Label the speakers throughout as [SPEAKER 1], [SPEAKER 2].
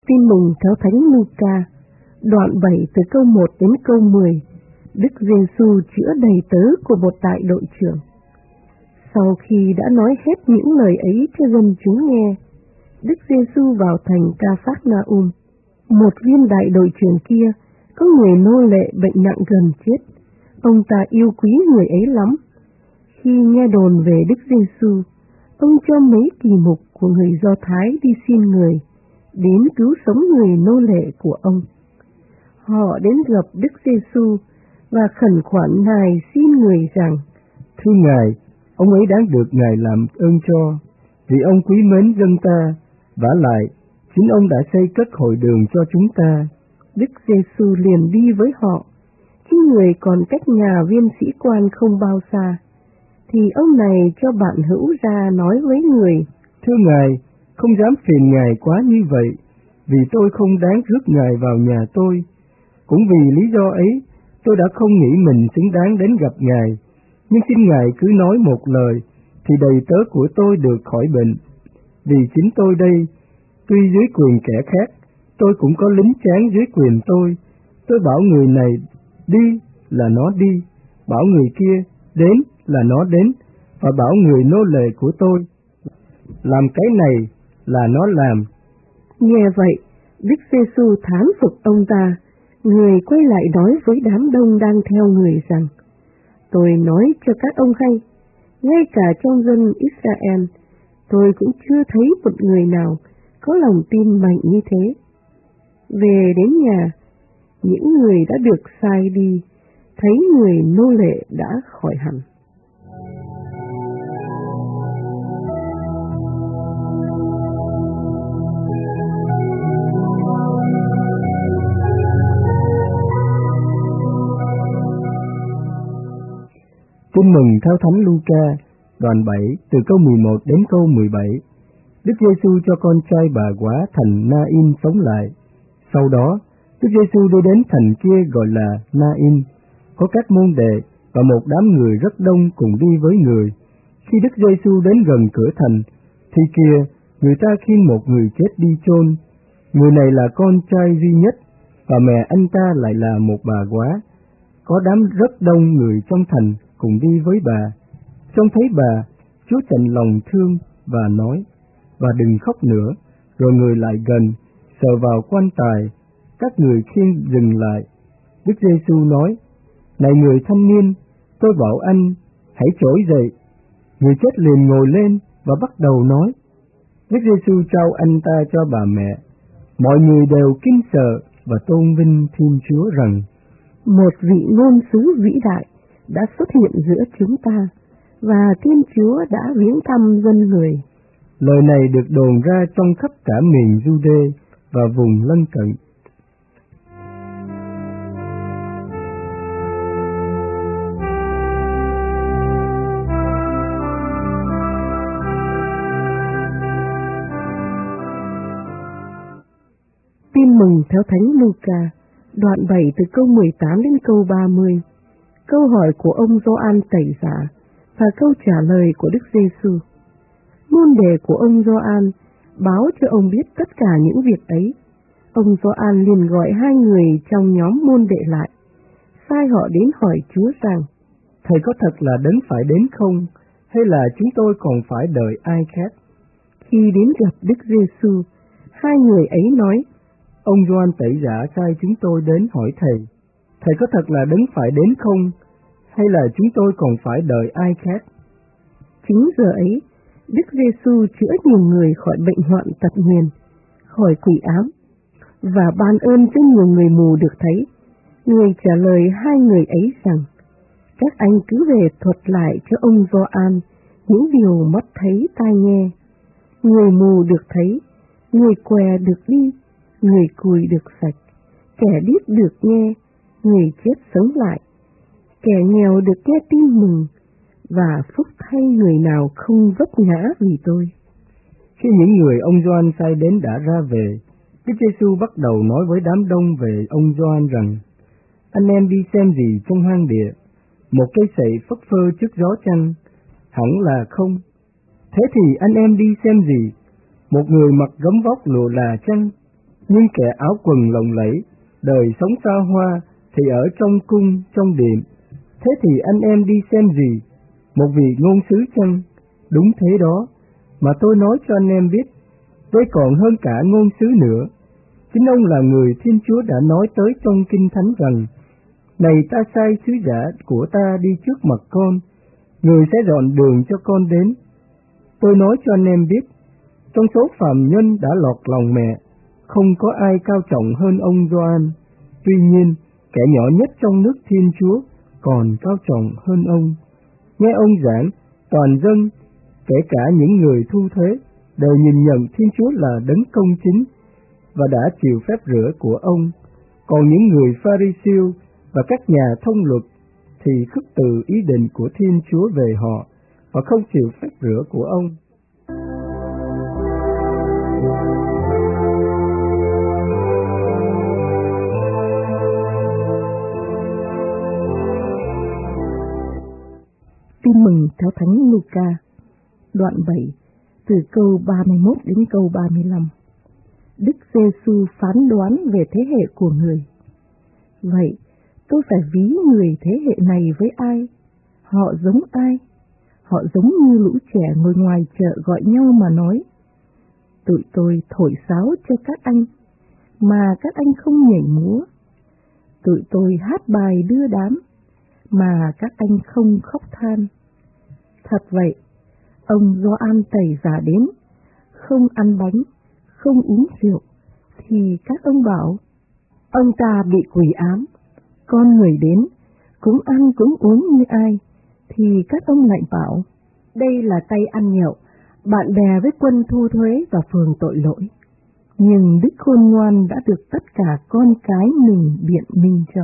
[SPEAKER 1] Tin mừng theo Thánh Luca, đoạn 7 từ câu 1 đến câu 10. Đức Giêsu chữa đầy tớ của một đại đội trưởng. Sau khi đã nói hết những lời ấy cho dân chúng nghe, Đức Giêsu vào thành Ca-phác-na-um. Một viên đại đội trưởng kia có người nô lệ bệnh nặng gần chết. Ông ta yêu quý người ấy lắm. Khi nghe đồn về Đức Giêsu, ông cho mấy kỳ mục của người Do Thái đi xin người đến cứu sống người nô lệ của ông. Họ đến gặp Đức Giêsu và khẩn khoản Ngài xin người rằng:
[SPEAKER 2] Thưa Ngài, ông ấy đáng được Ngài làm ơn cho, vì ông quý mến dân ta, vả lại chính ông đã xây cất hội đường cho chúng ta.
[SPEAKER 1] Đức Giêsu liền đi với họ. Khi người còn cách nhà viên sĩ quan không bao xa, thì ông này cho bạn hữu ra nói với người:
[SPEAKER 2] Thưa Ngài, không dám phiền Ngài quá như vậy, vì tôi không đáng rước Ngài vào nhà tôi. Cũng vì lý do ấy, tôi đã không nghĩ mình xứng đáng đến gặp Ngài, nhưng xin Ngài cứ nói một lời, thì đầy tớ của tôi được khỏi bệnh. Vì chính tôi đây, tuy dưới quyền kẻ khác, tôi cũng có lính tráng dưới quyền tôi. Tôi bảo người này đi là nó đi, bảo người kia đến là nó đến, và bảo người nô lệ của tôi làm cái này là nó làm.
[SPEAKER 1] Nghe vậy, Đức Giêsu thán phục ông ta. Người quay lại nói với đám đông đang theo người rằng: Tôi nói cho các ông hay, ngay cả trong dân Israel, tôi cũng chưa thấy một người nào có lòng tin mạnh như thế. Về đến nhà, những người đã được sai đi thấy người nô lệ đã khỏi hẳn.
[SPEAKER 2] Tin mừng theo Thánh Luca, đoạn 7 từ câu 11 đến câu 17. Đức Giêsu cho con trai bà góa thành Na-in sống lại. Sau đó, Đức Giêsu đi đến thành kia gọi là Na-in. Có các môn đệ và một đám người rất đông cùng đi với người. Khi Đức Giêsu đến gần cửa thành, thì kìa, người ta khiêng một người chết đi chôn. Người này là con trai duy nhất, và mẹ anh ta lại là một bà góa. Có đám rất đông người trong thành cùng đi với bà. Trông thấy bà, Chúa chạnh lòng thương và nói: Và đừng khóc nữa. Rồi người lại gần, sờ vào quan tài. Các người khiêng dừng lại. Đức Giêsu nói: Này người thanh niên, tôi bảo anh, hãy trỗi dậy. Người chết liền ngồi lên và bắt đầu nói. Đức Giêsu trao anh ta cho bà mẹ. Mọi người đều kinh sợ và tôn vinh Thiên Chúa rằng:
[SPEAKER 1] Một vị ngôn sứ vĩ đại đã xuất hiện giữa chúng ta, và Thiên Chúa đã viếng thăm dân người.
[SPEAKER 2] Lời này được đồn ra trong khắp cả miền Giu-đê và vùng lân cận.
[SPEAKER 1] Tin mừng theo Thánh Luca, đoạn 7 từ câu 18 đến câu 30. Câu hỏi của ông Gioan Tẩy Giả và câu trả lời của Đức Giêsu. Môn đệ của ông Gioan báo cho ông biết tất cả những việc ấy. Ông Gioan liền gọi hai người trong nhóm môn đệ lại, sai họ đến hỏi Chúa rằng:
[SPEAKER 2] Thầy có thật là đấng phải đến không, hay là chúng tôi còn phải đợi ai khác?
[SPEAKER 1] Khi đến gặp Đức Giêsu, hai người ấy nói:
[SPEAKER 2] Ông Gioan Tẩy Giả sai chúng tôi đến hỏi thầy, thầy có thật là đấng phải đến không, hay là chúng tôi còn phải đợi ai khác?
[SPEAKER 1] Chính giờ ấy, Đức Giêsu chữa nhiều người khỏi bệnh hoạn tật nguyền, khỏi quỷ ám, và ban ơn cho nhiều người mù được thấy. Người trả lời hai người ấy rằng: Các anh cứ về thuật lại cho ông Gioan những điều mắt thấy tai nghe. Người mù được thấy, người què được đi, người cùi được sạch, kẻ điếc được nghe, người chết sống lại, kẻ nghèo được nghe tin mừng, và phúc thay người nào không vấp ngã vì tôi.
[SPEAKER 2] Khi những người ông Gioan sai đến đã ra về, Đức Giêsu bắt đầu nói với đám đông về ông Gioan rằng: Anh em đi xem gì trong hang địa? Một cây sậy phất phơ trước gió chăng? Hẳn là không. Thế thì anh em đi xem gì? Một người mặc gấm vóc lụa là chăng? Nhưng kẻ áo quần lộng lẫy, đời sống xa hoa thì ở trong cung, trong điện. Thế thì anh em đi xem gì? Một vị ngôn sứ chăng? Đúng thế đó, mà tôi nói cho anh em biết, đây còn hơn cả ngôn sứ nữa. Chính ông là người Thiên Chúa đã nói tới trong Kinh Thánh rằng: Này, ta sai sứ giả của ta đi trước mặt con, người sẽ dọn đường cho con đến. Tôi nói cho anh em biết, trong số phàm nhân đã lọt lòng mẹ, không có ai cao trọng hơn ông Gioan. Tuy nhiên, kẻ nhỏ nhất trong nước Thiên Chúa còn cao trọng hơn ông. Nghe ông giảng, toàn dân, kể cả những người thu thuế, đều nhìn nhận Thiên Chúa là đấng công chính và đã chịu phép rửa của ông. Còn những người Pha-ri-siêu và các nhà thông luật thì khước từ ý định của Thiên Chúa về họ và không chịu phép rửa của ông.
[SPEAKER 1] Tin mừng theo Thánh Luca, đoạn 7, từ câu 31 đến câu 35. Đức Giê-xu phán đoán về thế hệ của người. Vậy, tôi phải ví người thế hệ này với ai? Họ giống ai? Họ giống như lũ trẻ ngồi ngoài chợ gọi nhau mà nói: Tụi tôi thổi sáo cho các anh, mà các anh không nhảy múa. Tụi tôi hát bài đưa đám, mà các anh không khóc than. Thật vậy, ông Gioan Tẩy Giả đến, không ăn bánh, không uống rượu, thì các ông bảo: Ông ta bị quỷ ám. Con người đến, cũng ăn cũng uống như ai, thì các ông lại bảo: Đây là tay ăn nhậu, bạn bè với quân thu thuế và phường tội lỗi. Nhưng Đức Khôn Ngoan đã được tất cả con cái mình biện minh cho.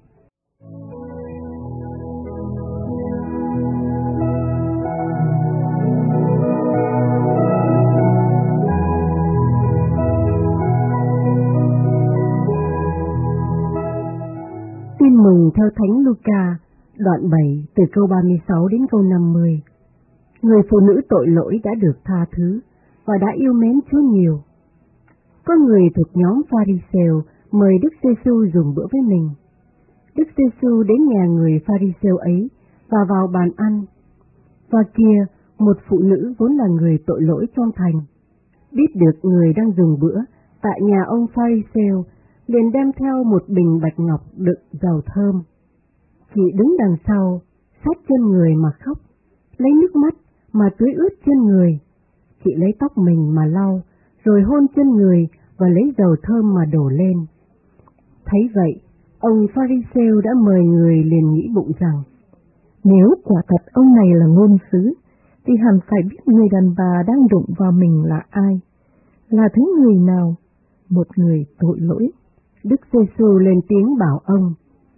[SPEAKER 1] Tin mừng theo Thánh Luca, đoạn 7, từ câu 36 đến câu 50. Người phụ nữ tội lỗi đã được tha thứ và đã yêu mến Chúa nhiều. Có người thuộc nhóm Pha-ri-sêu mời Đức Giê-xu dùng bữa với mình. Đức Giê-xu đến nhà người Pha-ri-sêu ấy và vào bàn ăn. Và kia, một phụ nữ vốn là người tội lỗi trong thành, biết được người đang dùng bữa tại nhà ông Pha-ri-sêu, liền đem theo một bình bạch ngọc đựng dầu thơm. Chị đứng đằng sau, sát chân người mà khóc, lấy nước mắt mà tưới ướt chân người. Chị lấy tóc mình mà lau, rồi hôn chân người và lấy dầu thơm mà đổ lên. Thấy vậy, ông Pha-ri-sêu đã mời người liền nghĩ bụng rằng: Nếu quả thật ông này là ngôn sứ, thì hẳn phải biết người đàn bà đang đụng vào mình là ai, là thứ người nào, một người tội lỗi. Đức Giê-xu lên tiếng bảo ông: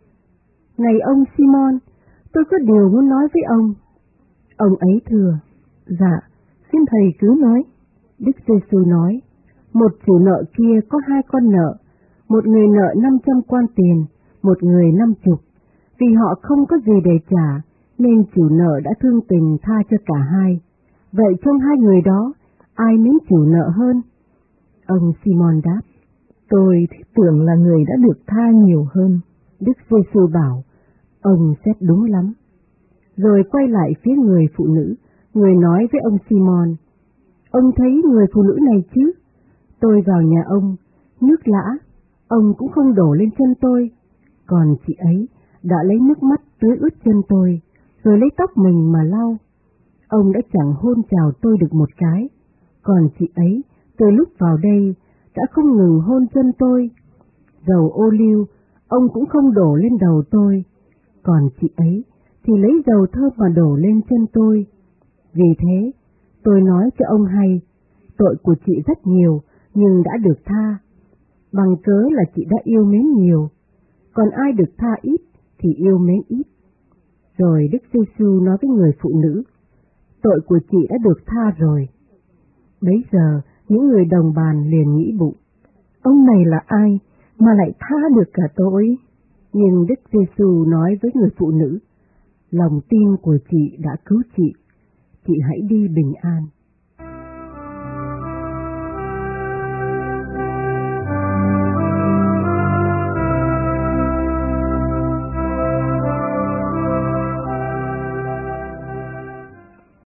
[SPEAKER 1] Này ông Simon, tôi có điều muốn nói với ông. Ông ấy thưa: Dạ, xin thầy cứ nói. Đức Giê-xu nói: Một chủ nợ kia có 2 con nợ, một người nợ 500 quan tiền, một người 50. Vì họ không có gì để trả, nên chủ nợ đã thương tình tha cho cả hai. Vậy trong 2 người đó, ai mến chủ nợ hơn? Ông Simon đáp: Tôi tưởng là người đã được tha nhiều hơn. Đức Giê-xu bảo: Ông xét đúng lắm. Rồi quay lại phía người phụ nữ, người nói với ông Simon: Ông thấy người phụ nữ này chứ? Tôi vào nhà ông, nước lã, ông cũng không đổ lên chân tôi. Còn chị ấy đã lấy nước mắt tưới ướt chân tôi, rồi lấy tóc mình mà lau. Ông đã chẳng hôn chào tôi được một cái. Còn chị ấy, từ lúc vào đây, đã không ngừng hôn chân tôi. Dầu ô liu, ông cũng không đổ lên đầu tôi. Còn chị ấy thì lấy dầu thơm mà đổ lên chân tôi. Vì thế, tôi nói cho ông hay, tội của chị rất nhiều, nhưng đã được tha. Bằng cớ là chị đã yêu mến nhiều, còn ai được tha ít thì yêu mến ít. Rồi Đức Giê-xu nói với người phụ nữ: Tội của chị đã được tha rồi. Bấy giờ, những người đồng bàn liền nghĩ bụng: Ông này là ai mà lại tha được cả tôi? Nhưng Đức Giê-xu nói với người phụ nữ: Lòng tin của chị đã cứu chị hãy đi bình an.